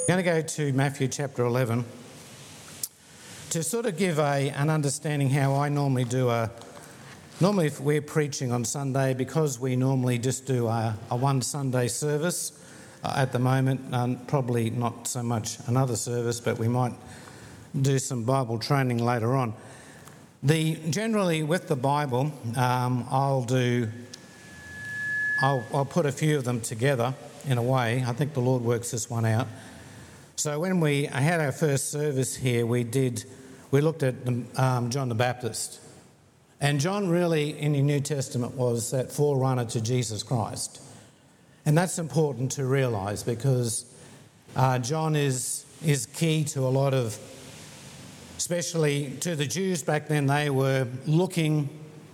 I'm going to go to Matthew chapter 11 to sort of give an understanding how I normally do normally if we're preaching on Sunday, because we normally just do a one Sunday service at the moment, probably not so much another service, but we might do some Bible training later on. Generally with the Bible, I'll put a few of them together in a way. I think the Lord works this one out. So when we had our first service here, we looked at John the Baptist. And John really, in the New Testament, was that forerunner to Jesus Christ. And that's important to realise, because John is key to a lot of, especially to the Jews back then. They were looking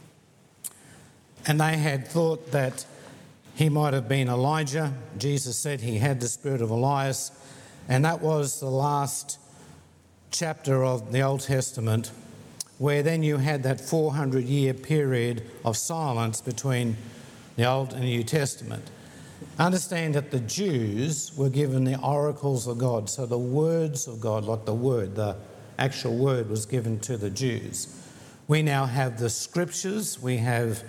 and they had thought that he might have been Elijah. Jesus said he had the spirit of Elias. And that was the last chapter of the Old Testament, where then you had that 400-year period of silence between the Old and the New Testament. Understand that the Jews were given the oracles of God, so the words of God, like the actual word was given to the Jews. We now have the scriptures, we have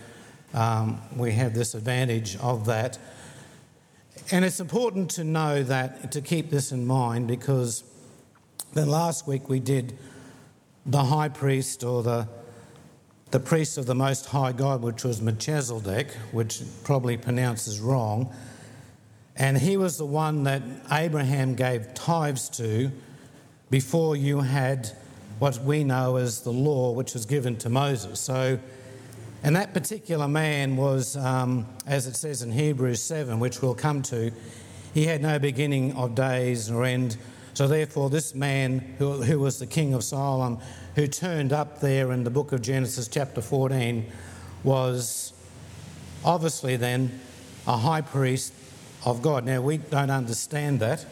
this advantage of that. And it's important to know that, to keep this in mind, because then last week we did the high priest, or the priest of the Most High God, which was Melchizedek, which probably pronounces wrong. And he was the one that Abraham gave tithes to before you had what we know as the law, which was given to Moses. And that particular man was, as it says in Hebrews 7, which we'll come to, he had no beginning of days nor end. So therefore this man, who was the king of Salem, who turned up there in the book of Genesis chapter 14, was obviously then a high priest of God. Now, we don't understand that,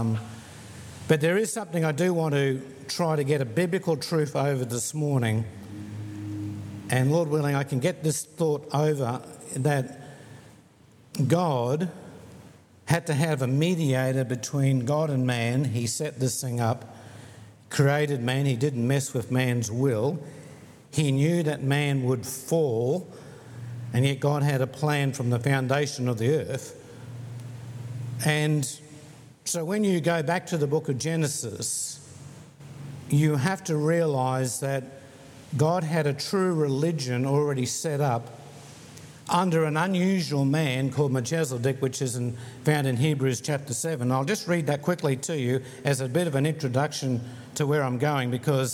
but there is something I do want to try to get a biblical truth over this morning. And Lord willing, I can get this thought over, that God had to have a mediator between God and man. He set this thing up, created man. He didn't mess with man's will. He knew that man would fall, and yet God had a plan from the foundation of the earth. And so when you go back to the book of Genesis, you have to realise that God had a true religion already set up under an unusual man called Melchizedek, which is found in Hebrews chapter 7. I'll just read that quickly to you as a bit of an introduction to where I'm going, because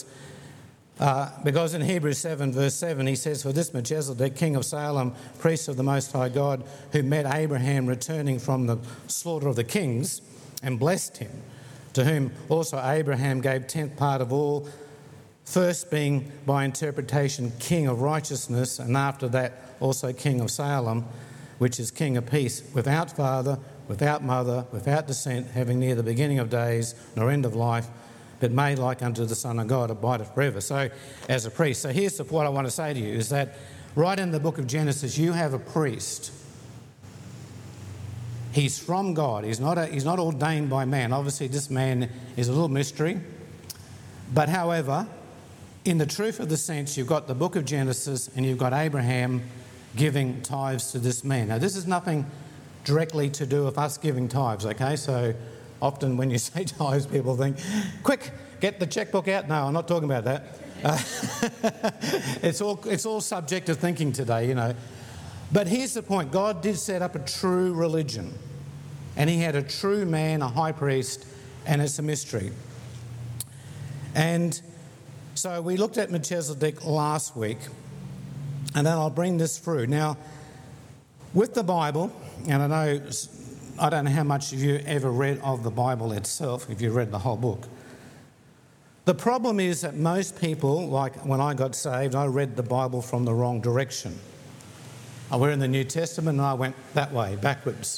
in Hebrews 7 verse 7 he says, "For this Melchizedek, king of Salem, priest of the Most High God, who met Abraham returning from the slaughter of the kings and blessed him, to whom also Abraham gave 10th part of all, first being by interpretation king of righteousness, and after that also king of Salem, which is king of peace, without father, without mother, without descent, having neither beginning of days nor end of life, but made like unto the Son of God, abideth forever." So as a priest. So here's what I want to say to you, is that right in the book of Genesis you have a priest. He's from God. He's not ordained by man. Obviously this man is a little mystery. But however, in the truth of the sense, you've got the book of Genesis and you've got Abraham giving tithes to this man. Now, this is nothing directly to do with us giving tithes, okay? So often when you say tithes, people think, quick, get the checkbook out. No, I'm not talking about that. It's all subjective thinking today, you know. But here's the point. God did set up a true religion, and he had a true man, a high priest, and it's a mystery. And so we looked at Melchizedek last week, and then I'll bring this through. Now, with the Bible, and I don't know how much of you ever read of the Bible itself, if you read the whole book. The problem is that most people, like when I got saved, I read the Bible from the wrong direction. We're in the New Testament and I went that way, backwards.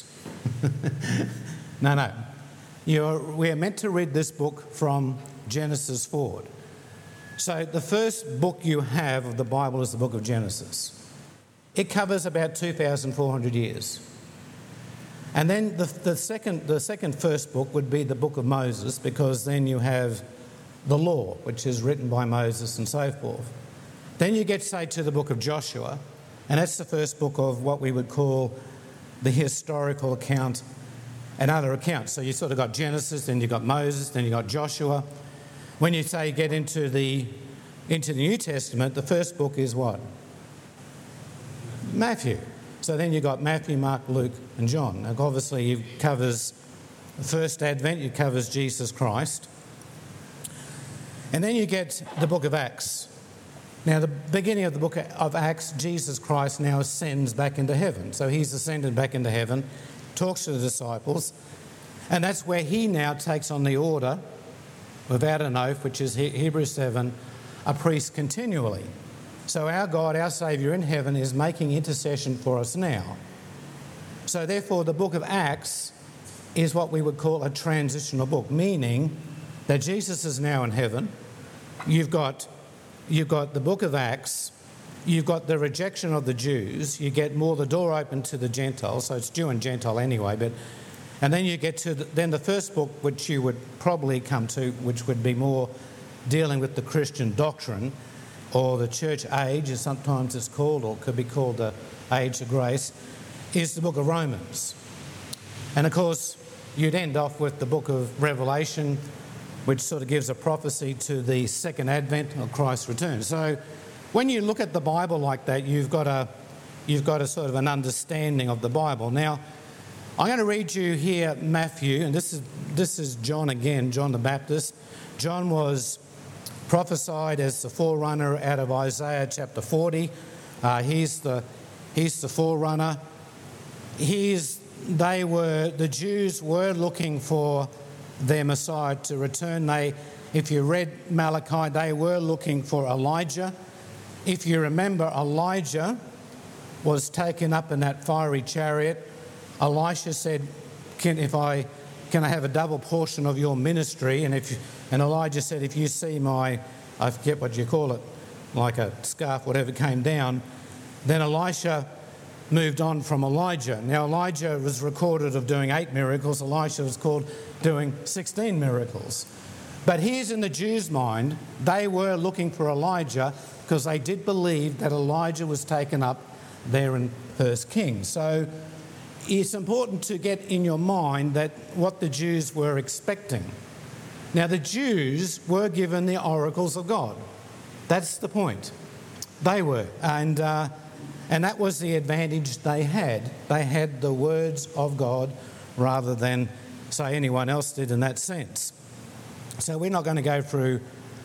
No. We are meant to read this book from Genesis forward. So the first book you have of the Bible is the book of Genesis. It covers about 2,400 years. And then the second first book would be the book of Moses, because then you have the law, which is written by Moses and so forth. Then you get, say, to the book of Joshua, and that's the first book of what we would call the historical account and other accounts. So you sort of got Genesis, then you've got Moses, then you've got Joshua. When you say get into the New Testament, the first book is what? Matthew. So then you've got Matthew, Mark, Luke and John. Now obviously it covers the first advent, it covers Jesus Christ. And then you get the book of Acts. Now the beginning of the book of Acts, Jesus Christ now ascends back into heaven. So he's ascended back into heaven, talks to the disciples, and that's where he now takes on the order without an oath, which is Hebrews 7, a priest continually. So our God, our Saviour in heaven, is making intercession for us now. So therefore the book of Acts is what we would call a transitional book, meaning that Jesus is now in heaven. You've got the book of Acts, you've got the rejection of the Jews, you get more the door open to the Gentiles, so it's Jew and Gentile anyway, and then you get to the first book, which you would probably come to, which would be more dealing with the Christian doctrine, or the church age, as sometimes it's called, or could be called the age of grace, is the book of Romans. And of course, you'd end off with the book of Revelation, which sort of gives a prophecy to the second advent of Christ's return. So when you look at the Bible like that, you've got a sort of an understanding of the Bible. Now, I'm going to read you here Matthew, and this is John again, John the Baptist. John was prophesied as the forerunner out of Isaiah chapter 40. He's the forerunner. The Jews were looking for their Messiah to return. If you read Malachi, they were looking for Elijah. If you remember, Elijah was taken up in that fiery chariot. Elisha said, can I have a double portion of your ministry? And Elijah said, if you see I forget what you call it, like a scarf, whatever came down, then Elisha moved on from Elijah. Now Elijah was recorded of doing 8 miracles, Elisha was called doing 16 miracles. But here's in the Jews' mind, they were looking for Elijah because they did believe that Elijah was taken up there in 1 Kings. So it's important to get in your mind that what the Jews were expecting. Now the Jews were given the oracles of God. That's the point. They were. And that was the advantage they had. They had the words of God rather than, say, anyone else did in that sense. So we're not going to go through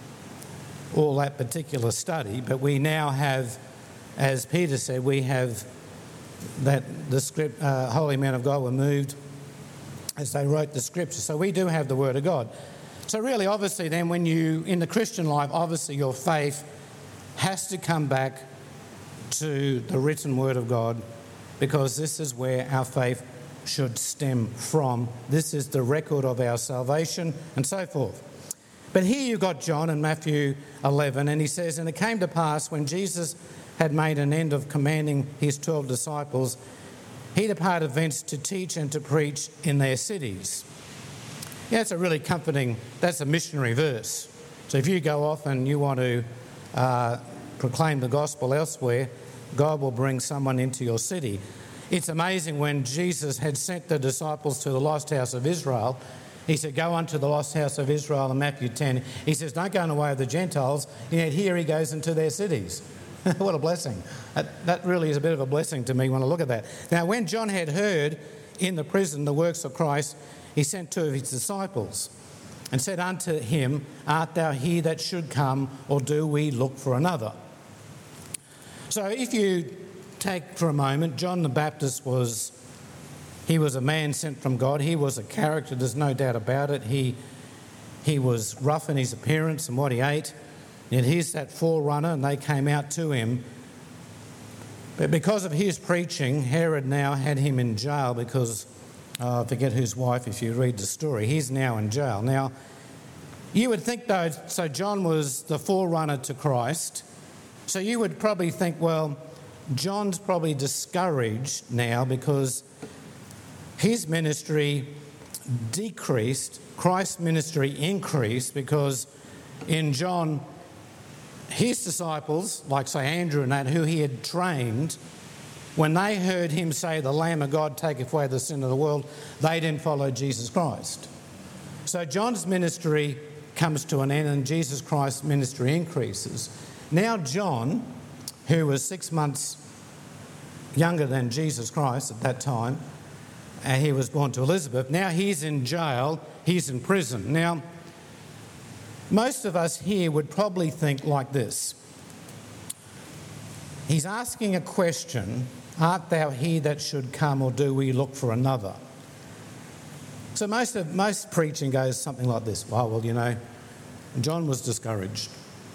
all that particular study, but we now have, as Peter said, we have that the script, holy men of God were moved as they wrote the scripture. So we do have the word of God. So really, obviously then, when you, in the Christian life, obviously your faith has to come back to the written word of God, because this is where our faith should stem from. This is the record of our salvation and so forth. But here you've got John in Matthew 11, and he says, "And it came to pass when Jesus had made an end of commanding his 12 disciples, he departed thence to teach and to preach in their cities." Yeah, it's a really comforting, that's a missionary verse. So if you go off and you want to proclaim the gospel elsewhere, God will bring someone into your city. It's amazing when Jesus had sent the disciples to the lost house of Israel, he said, "Go unto the lost house of Israel," in Matthew 10. He says, "Don't go in the way of the Gentiles." And yet here he goes into their cities. What a blessing. That really is a bit of a blessing to me when I look at that. Now, when John had heard in the prison the works of Christ, he sent 2 of his disciples and said unto him, "Art thou he that should come, or do we look for another?" So if you take for a moment, John the Baptist was a man sent from God. He was a character, there's no doubt about it. He was rough in his appearance and what he ate. And he's that forerunner, and they came out to him. But because of his preaching, Herod now had him in jail because, I forget whose wife, if you read the story, he's now in jail. Now, you would think though, so John was the forerunner to Christ, so you would probably think, well, John's probably discouraged now because his ministry decreased, Christ's ministry increased, because in John, his disciples, like say Andrew and that, who he had trained, when they heard him say, "The Lamb of God taketh away the sin of the world," they didn't follow Jesus Christ. So John's ministry comes to an end and Jesus Christ's ministry increases. Now John, who was 6 months younger than Jesus Christ at that time, and he was born to Elizabeth, now he's in jail, he's in prison. Now, most of us here would probably think like this. He's asking a question, "Art thou he that should come, or do we look for another?" So most preaching goes something like this. Well, you know, John was discouraged.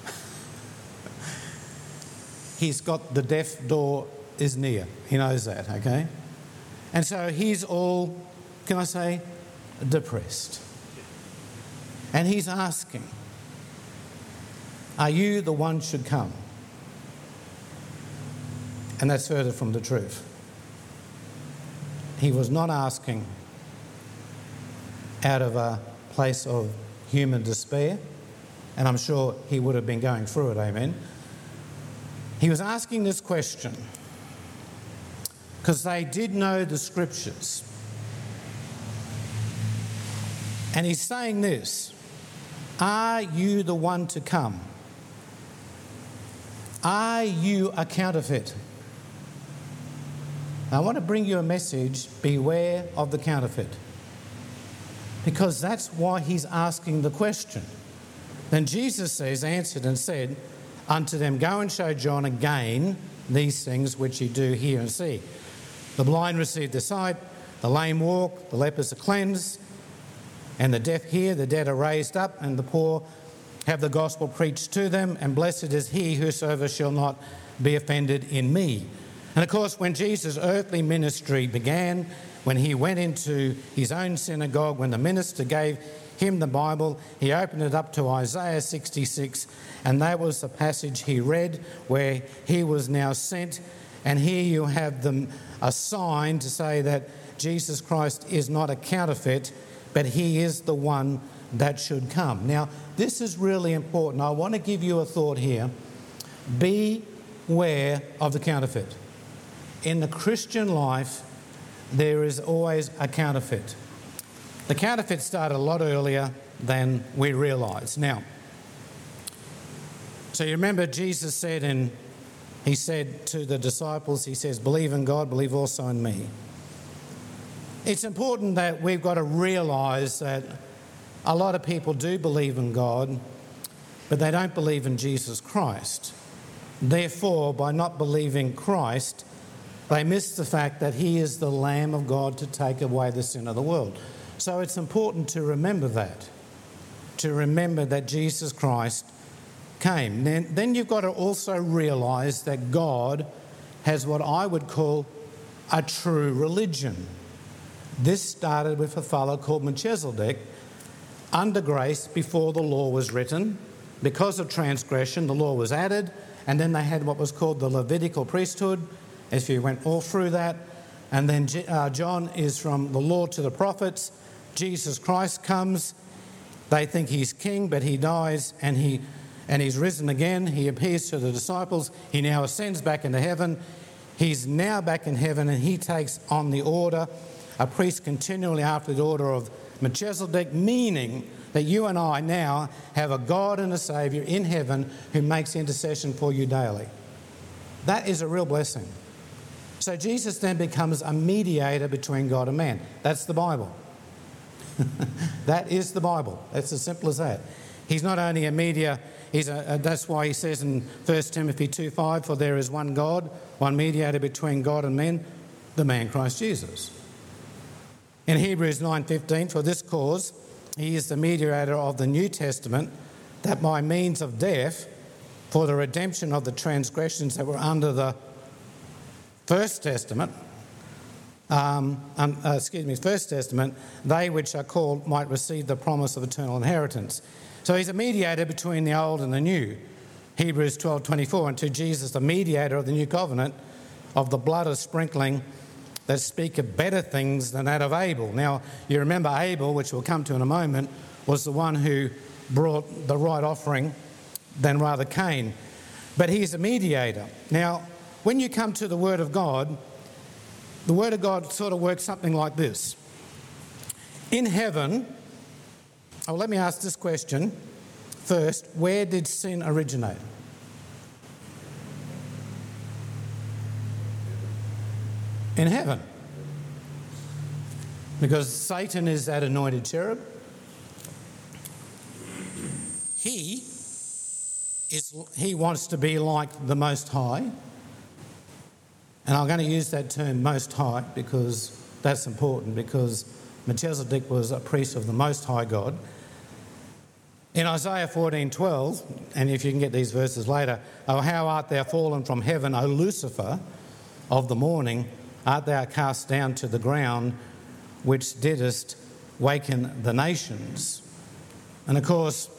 He's got the death door is near. He knows that, okay? And so he's all, can I say, depressed. And he's asking, "Are you the one should come?" And that's further from the truth. He was not asking out of a place of human despair, and I'm sure he would have been going through it, amen. He was asking this question because they did know the scriptures. And he's saying this, "Are you the one to come? Are you a counterfeit?" I want to bring you a message, beware of the counterfeit. Because that's why he's asking the question. Then Jesus says, answered and said unto them, "Go and show John again these things which ye do hear and see. The blind receive their sight, the lame walk, the lepers are cleansed, and the deaf hear, the dead are raised up, and the poor have the gospel preached to them, and blessed is he whosoever shall not be offended in me." And of course, when Jesus' earthly ministry began, when he went into his own synagogue, when the minister gave him the Bible, he opened it up to Isaiah 66, and that was the passage he read where he was now sent. And here you have a sign to say that Jesus Christ is not a counterfeit, but he is the one that should come. Now, this is really important. I want to give you a thought here. Beware of the counterfeit. In the Christian life, there is always a counterfeit. The counterfeit started a lot earlier than we realise. Now, so you remember Jesus said, and he said to the disciples, he says, "Believe in God, believe also in me." It's important that we've got to realise that a lot of people do believe in God, but they don't believe in Jesus Christ. Therefore, by not believing Christ, they miss the fact that he is the Lamb of God to take away the sin of the world. So it's important to remember that Jesus Christ came. Then you've got to also realise that God has what I would call a true religion. This started with a fellow called Melchizedek under grace before the law was written. Because of transgression, the law was added, and then they had what was called the Levitical priesthood, if you went all through that. And then John is from the law to the prophets. Jesus Christ comes. They think he's king, but he dies and he's risen again. He appears to the disciples. He now ascends back into heaven. He's now back in heaven, and he takes on the order, a priest continually after the order of Melchizedek, meaning that you and I now have a God and a Saviour in heaven who makes intercession for you daily. That is a real blessing. So Jesus then becomes a mediator between God and man. That's the Bible. That is the Bible. It's as simple as that. He's not only a mediator, that's why he says in 1 Timothy 2:5, "For there is one God, one mediator between God and men, the man Christ Jesus." In Hebrews 9:15, "For this cause he is the mediator of the New Testament, that by means of death, for the redemption of the transgressions that were under the First Testament, they which are called might receive the promise of eternal inheritance." So he's a mediator between the old and the new. Hebrews 12:24, "Unto Jesus, the mediator of the new covenant, of the blood of sprinkling that speak of better things than that of Abel. Now, you remember Abel, which we'll come to in a moment, was the one who brought the right offering than rather Cain. But he's a mediator. Now, when you come to the Word of God sort of works something like this. In heaven, let me ask this question first. Where did sin originate? In heaven. Because Satan is that anointed cherub. He wants to be like the Most High. And I'm going to use that term Most High because that's important, because Melchizedek was a priest of the Most High God. In Isaiah 14:12, and if you can get these verses later, "Oh, how art thou fallen from heaven, O Lucifer of the morning, art thou cast down to the ground, which didst waken the nations." And of course,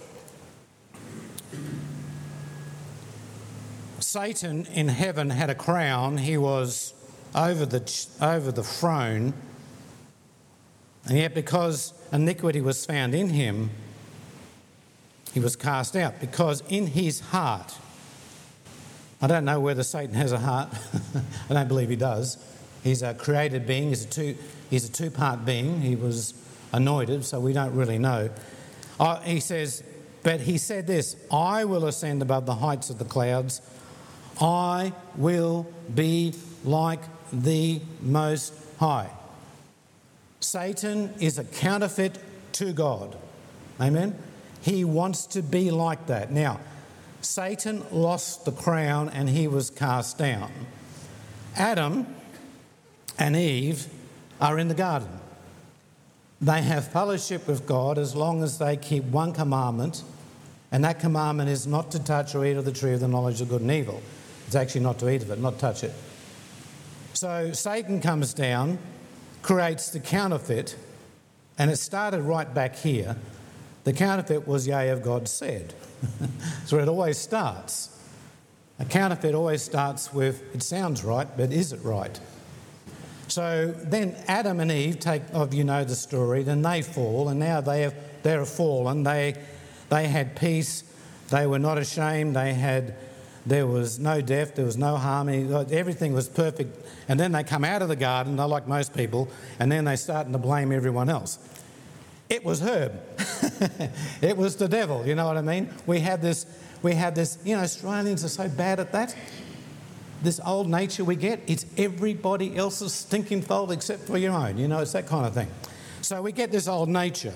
Satan in heaven had a crown. He was over the throne, and yet because iniquity was found in him, he was cast out. Because in his heart, I don't know whether Satan has a heart. I don't believe he does. He's a created being. He's a two-part being. He was anointed, so we don't really know. He says, but he said this, "I will ascend above the heights of the clouds. I will be like the Most High." Satan is a counterfeit to God. Amen? He wants to be like that. Now, Satan lost the crown and he was cast down. Adam and Eve are in the garden. They have fellowship with God as long as they keep one commandment, and that commandment is not to touch or eat of the tree of the knowledge of good and evil. It's actually not to eat of it, not touch it. So Satan comes down, creates the counterfeit, and it started right back here. The counterfeit was, yea, of God said. So it always starts. A counterfeit always starts with, it sounds right, but is it right? So then Adam and Eve you know the story, then they fall, and now they're fallen. They had peace. They were not ashamed. There was no death, there was no harm, everything was perfect. And then they come out of the garden, they're like most people, and then they're starting to blame everyone else. It was Herb. It was the devil, you know what I mean? We had this, Australians are so bad at that. This old nature we get, it's everybody else's stinking fault except for your own, it's that kind of thing. So we get this old nature.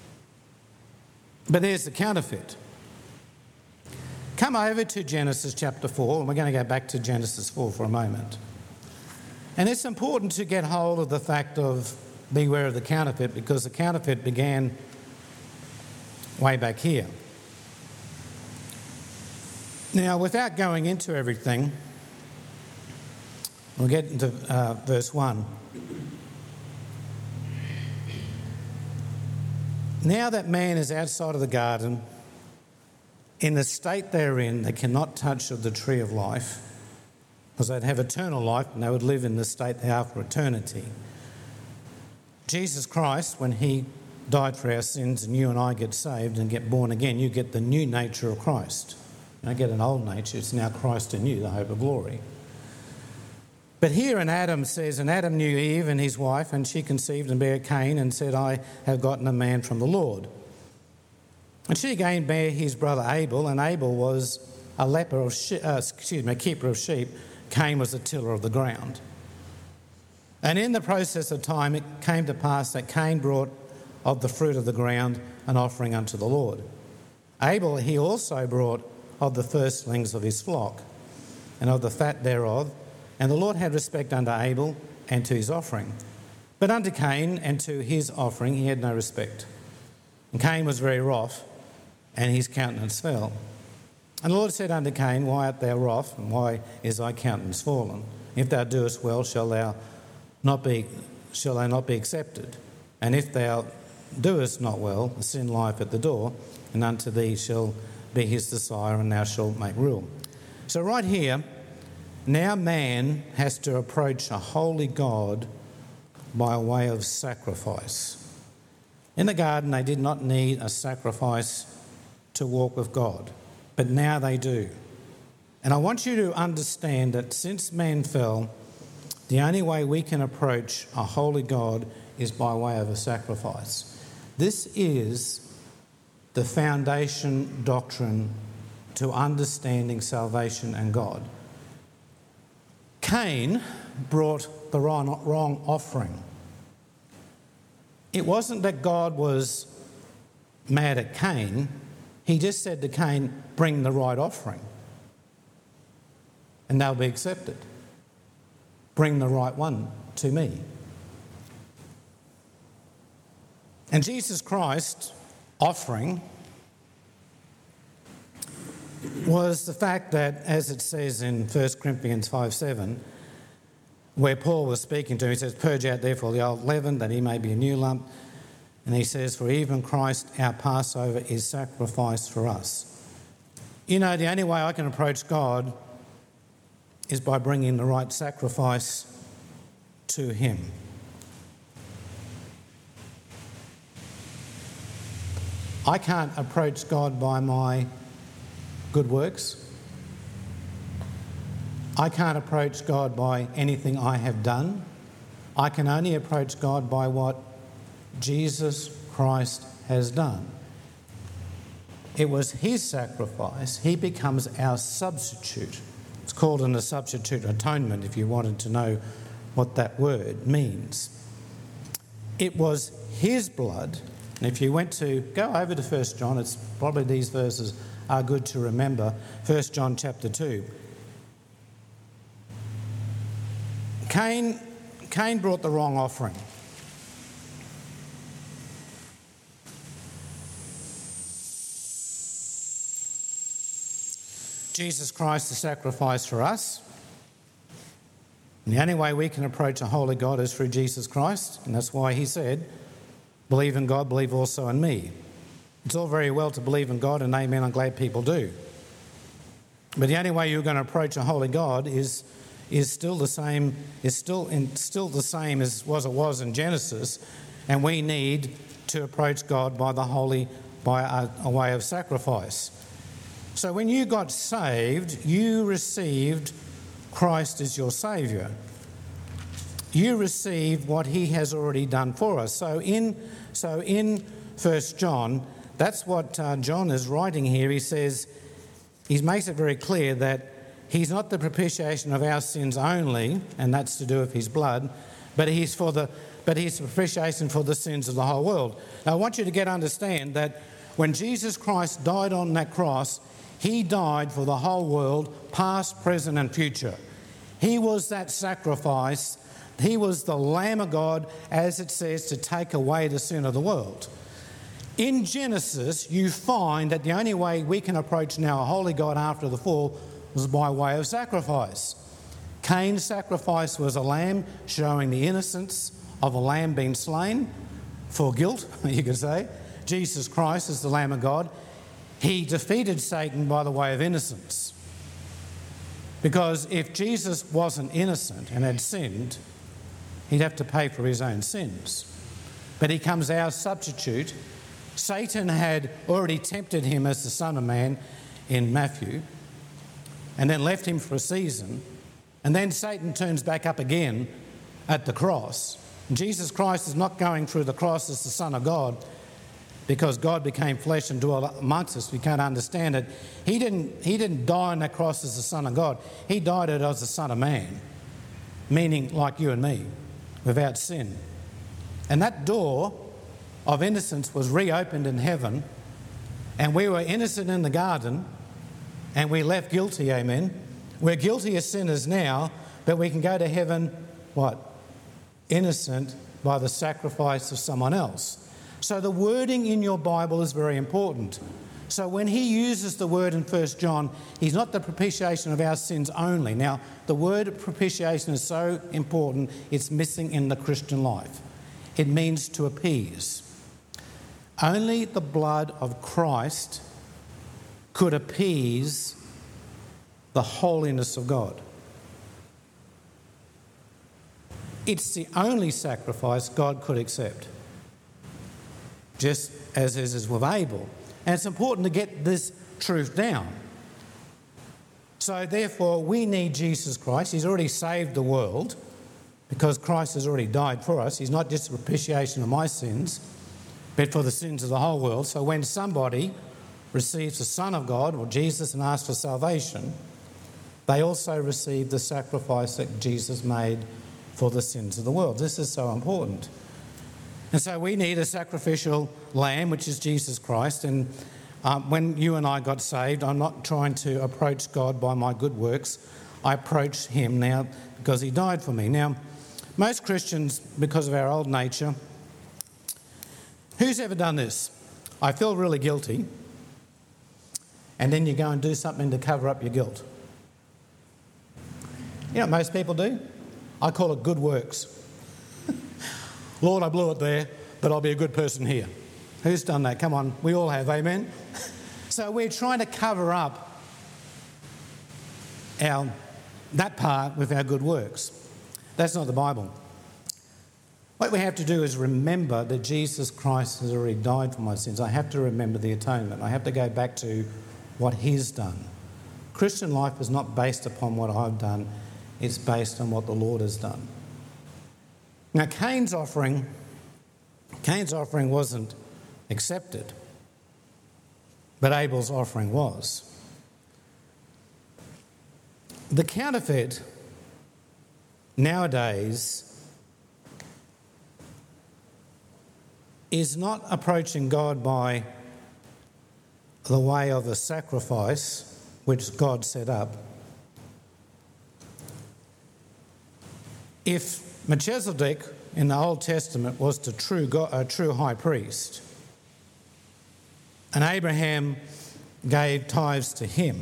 But there's the counterfeit. Come over to Genesis chapter 4, and we're going to go back to Genesis 4 for a moment. And it's important to get hold of the fact of beware of the counterfeit, because the counterfeit began way back here. Now, without going into everything, we'll get into verse 1. Now that man is outside of the garden, in the state they're in, they cannot touch of the tree of life, because they'd have eternal life and they would live in the state they are for eternity. Jesus Christ, when he died for our sins and you and I get saved and get born again, you get the new nature of Christ. You don't get an old nature, it's now Christ in you, the hope of glory. But here in Adam says, and Adam knew Eve and his wife, and she conceived and bare Cain and said, I have gotten a man from the Lord. And she again bare his brother Abel, and Abel was a keeper of sheep. Cain was a tiller of the ground. And in the process of time, it came to pass that Cain brought of the fruit of the ground an offering unto the Lord. Abel he also brought of the firstlings of his flock, and of the fat thereof. And the Lord had respect unto Abel and to his offering. But unto Cain and to his offering he had no respect. And Cain was very wroth, and his countenance fell. And the Lord said unto Cain, Why art thou wroth, and why is thy countenance fallen? If thou doest well, shall they not be accepted? And if thou doest not well, the sin lieth at the door, and unto thee shall be his desire, and thou shalt make rule. So right here, now man has to approach a holy God by way of sacrifice. In the garden, they did not need a sacrifice to walk with God, but now they do. And I want you to understand that since man fell, the only way we can approach a holy God is by way of a sacrifice. This is the foundation doctrine to understanding salvation and God. Cain brought the wrong offering. It wasn't that God was mad at Cain. He just said to Cain, bring the right offering, and they'll be accepted. Bring the right one to me. And Jesus Christ's offering was the fact that, as it says in 1 Corinthians 5:7, where Paul was speaking to him, he says, purge out therefore the old leaven, that he may be a new lump. And he says, for even Christ our Passover is sacrificed for us. You know, the only way I can approach God is by bringing the right sacrifice to him. I can't approach God by my good works. I can't approach God by anything I have done. I can only approach God by what Jesus Christ has done. It was his sacrifice. He becomes our substitute. It's called a substitute atonement, if you wanted to know what that word means. It was his blood. And if you went to, go over to 1 John, it's probably these verses are good to remember. 1 John chapter 2. Cain brought the wrong offering. Jesus Christ, the sacrifice for us. And the only way we can approach a holy God is through Jesus Christ. And that's why he said, believe in God, believe also in me. It's all very well to believe in God, and amen, I'm glad people do. But the only way you're going to approach a holy God is still the same as it was in Genesis, and we need to approach God by a way of sacrifice. So when you got saved, you received Christ as your Saviour. You received what he has already done for us. So in 1 John, that's what John is writing here. He says, he makes it very clear that he's not the propitiation of our sins only, and that's to do with his blood, but he's the propitiation for the sins of the whole world. Now I want you to understand that when Jesus Christ died on that cross, he died for the whole world, past, present and future. He was that sacrifice. He was the Lamb of God, as it says, to take away the sin of the world. In Genesis, you find that the only way we can approach now a holy God after the fall was by way of sacrifice. Cain's sacrifice was a lamb, showing the innocence of a lamb being slain for guilt, you could say. Jesus Christ is the Lamb of God. He defeated Satan by the way of innocence. Because if Jesus wasn't innocent and had sinned, he'd have to pay for his own sins. But he comes our substitute. Satan had already tempted him as the Son of Man in Matthew, and then left him for a season. And then Satan turns back up again at the cross. And Jesus Christ is not going through the cross as the Son of God, because God became flesh and dwelt amongst us. We can't understand it. He didn't die on that cross as the Son of God. He died as the Son of Man, meaning like you and me, without sin. And that door of innocence was reopened in heaven, and we were innocent in the garden, and we left guilty, amen. We're guilty as sinners now, but we can go to heaven, what? Innocent by the sacrifice of someone else. So the wording in your Bible is very important. So when he uses the word in 1 John, he's not the propitiation of our sins only. Now, the word propitiation is so important, it's missing in the Christian life. It means to appease. Only the blood of Christ could appease the holiness of God. it's the only sacrifice God could accept, just as is with Abel. And it's important to get this truth down. So therefore, we need Jesus Christ. He's already saved the world because Christ has already died for us. He's not just a propitiation of my sins, but for the sins of the whole world. So when somebody receives the Son of God or Jesus and asks for salvation, they also receive the sacrifice that Jesus made for the sins of the world. This is so important. And so we need a sacrificial lamb, which is Jesus Christ. And when you and I got saved, I'm not trying to approach God by my good works. I approach him now because he died for me. Now, most Christians, because of our old nature, who's ever done this? I feel really guilty. And then you go and do something to cover up your guilt. You know what most people do? I call it good works. Lord, I blew it there, but I'll be a good person here. Who's done that? Come on, we all have, amen? So we're trying to cover up that part with our good works. That's not the Bible. What we have to do is remember that Jesus Christ has already died for my sins. I have to remember the atonement. I have to go back to what he's done. Christian life is not based upon what I've done. It's based on what the Lord has done. Now, Cain's offering wasn't accepted, but Abel's offering was. The counterfeit nowadays is not approaching God by the way of a sacrifice which God set up. If Melchizedek in the Old Testament was a true high priest, and Abraham gave tithes to him,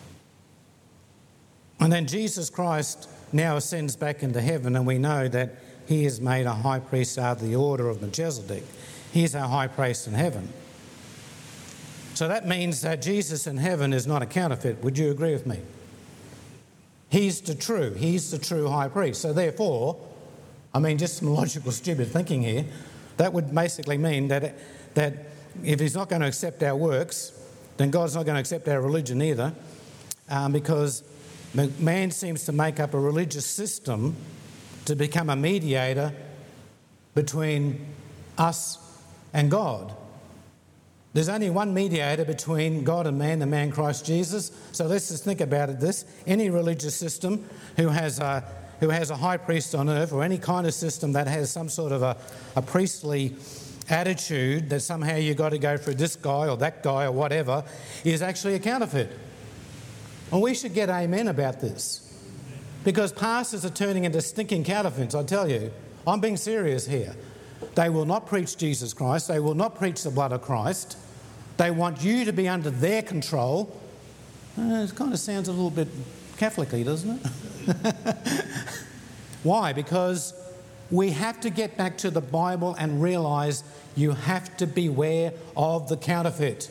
and then Jesus Christ now ascends back into heaven, and we know that he is made a high priest after the order of Melchizedek. He's our high priest in heaven. So that means that Jesus in heaven is not a counterfeit. Would you agree with me? He's the true high priest. So therefore, just some logical stupid thinking here, that would basically mean that if he's not going to accept our works, then God's not going to accept our religion either, because man seems to make up a religious system to become a mediator between us and God. There's only one mediator between God and man, the man Christ Jesus. So let's just think about it this. Any religious system who has a high priest on earth, or any kind of system that has some sort of a priestly attitude that somehow you've got to go through this guy or that guy or whatever, is actually a counterfeit. And we should get amen about this. Because pastors are turning into stinking counterfeits, I tell you. I'm being serious here. They will not preach Jesus Christ. They will not preach the blood of Christ. They want you to be under their control. It kind of sounds a little bit Catholic-y, doesn't it? Why? Because we have to get back to the Bible and realise you have to beware of the counterfeit.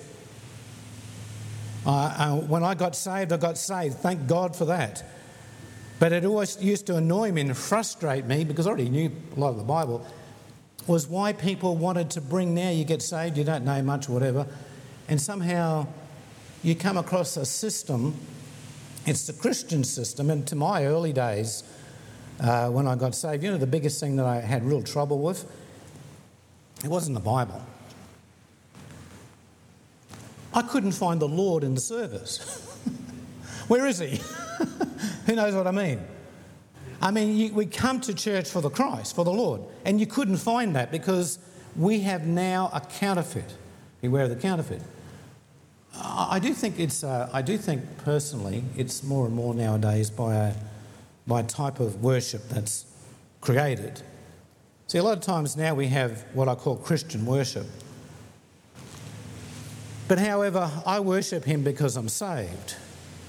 When I got saved. Thank God for that. But it always used to annoy me and frustrate me, because I already knew a lot of the Bible, was why people wanted to bring, now you get saved, you don't know much or whatever, and somehow you come across a system, it's the Christian system, and to my early days when I got saved, the biggest thing that I had real trouble with, it wasn't the Bible. I couldn't find the Lord in the service. Where is he? Who knows what I mean? We come to church for the Christ, for the Lord, and you couldn't find that because we have now a counterfeit. Beware of the counterfeit. I do think personally it's more and more nowadays by a type of worship that's created. See, a lot of times now we have what I call Christian worship. But however, I worship him because I'm saved.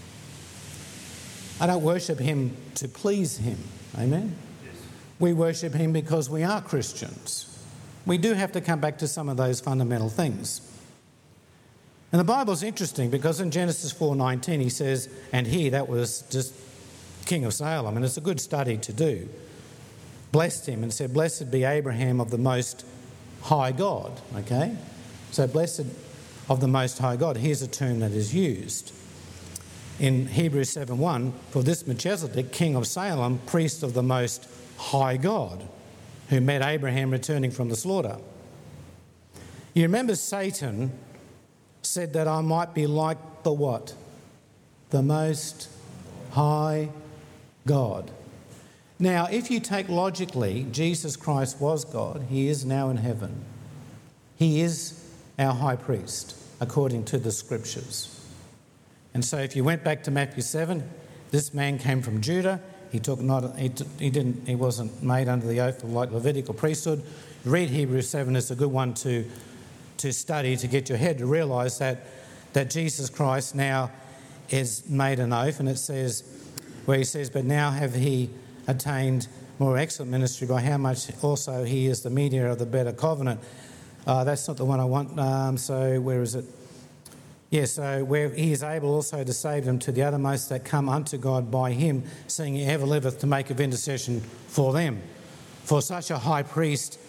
I don't worship him to please him. Amen? Yes. We worship him because we are Christians. We do have to come back to some of those fundamental things. And the Bible's interesting because in Genesis 4:19 he says, and he, that was just king of Salem, and it's a good study to do. blessed him and said, "Blessed be Abraham of the Most High God." Okay? So blessed of the Most High God. Here's a term that is used. In Hebrews 7:1, "For this Melchizedek, king of Salem, priest of the Most High God, who met Abraham returning from the slaughter." You remember Satan said that I might be like the what? The Most High God. Now, if you take logically, Jesus Christ was God. He is now in heaven. He is our high priest, according to the scriptures. And so if you went back to Matthew 7, this man came from Judah. He wasn't made under the oath of like Levitical priesthood. Read Hebrews 7, it's a good one to study, to get your head to realise that Jesus Christ now is made an oath, and it says, where he says, "But now have he attained more excellent ministry, by how much also he is the mediator of the better covenant." That's not the one I want. So where is it? So where he is able also to save them to the uttermost that come unto God by him, seeing he ever liveth to make of intercession for them. For such a high priest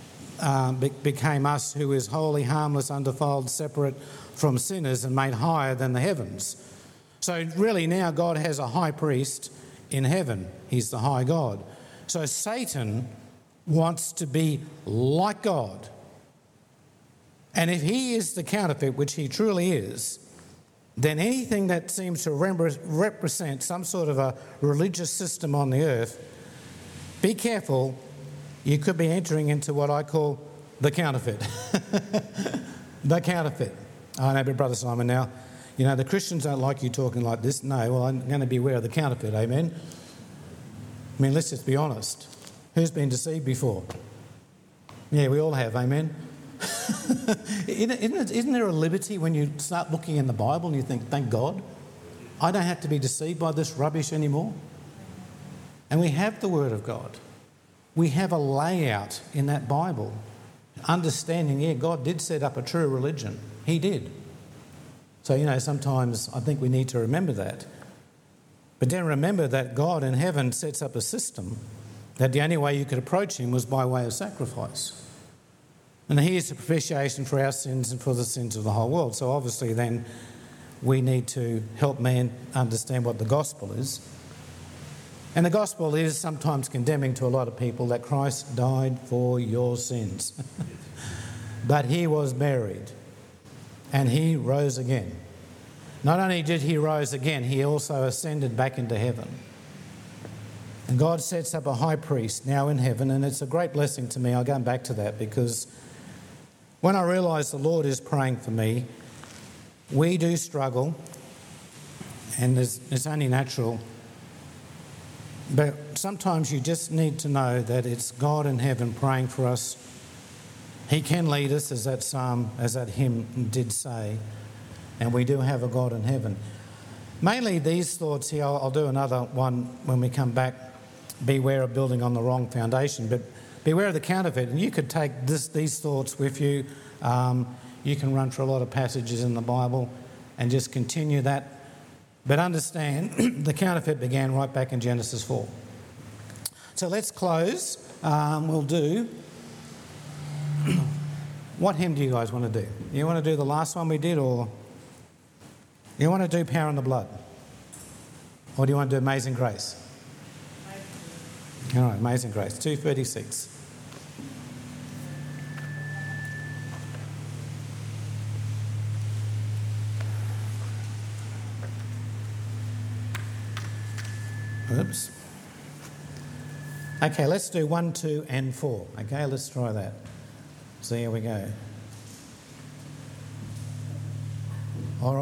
became us, who is holy, harmless, undefiled, separate from sinners, and made higher than the heavens. So really now God has a high priest in heaven. He's the high God. So Satan wants to be like God. And if he is the counterfeit, which he truly is, then anything that seems to represent some sort of a religious system on the earth, be careful, you could be entering into what I call the counterfeit. The counterfeit. I know, but Brother Simon, now, you know, the Christians don't like you talking like this. No, well, I'm going to be aware of the counterfeit, amen? I mean, let's just be honest. Who's been deceived before? Yeah, we all have, amen? Isn't there a liberty when you start looking in the Bible and you think, thank God, I don't have to be deceived by this rubbish anymore? And we have the Word of God. We have a layout in that Bible, understanding, God did set up a true religion. He did. So, you know, sometimes I think we need to remember that. But then remember that God in heaven sets up a system that the only way you could approach him was by way of sacrifice. And he is the propitiation for our sins and for the sins of the whole world. So obviously then we need to help man understand what the gospel is. And the gospel is sometimes condemning to a lot of people that Christ died for your sins. But he was buried and he rose again. Not only did he rise again, he also ascended back into heaven. And God sets up a high priest now in heaven, and it's a great blessing to me. I'll go back to that, because when I realise the Lord is praying for me, we do struggle, and it's only natural. But sometimes you just need to know that it's God in heaven praying for us. He can lead us, as that hymn did say, and we do have a God in heaven. Mainly these thoughts here, I'll do another one when we come back. Beware of building on the wrong foundation, but beware of the counterfeit. And you could take these thoughts with you. You can run through a lot of passages in the Bible and just continue that. But understand, the counterfeit began right back in Genesis 4. So let's close. We'll do... What hymn do you guys want to do? You want to do the last one we did, or you want to do Power in the Blood? Or do you want to do Amazing Grace? All right, Amazing Grace, 236. Oops. Okay, let's do 1, 2 and 4. Okay, let's try that. So here we go.